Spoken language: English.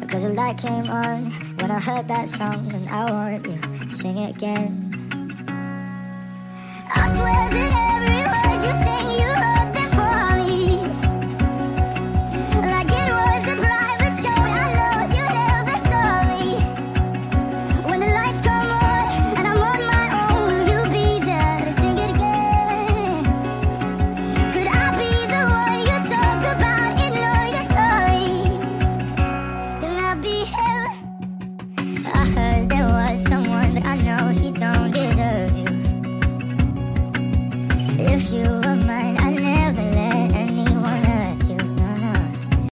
Because the light came on when I heard that song, and I want you to sing it again. I swear this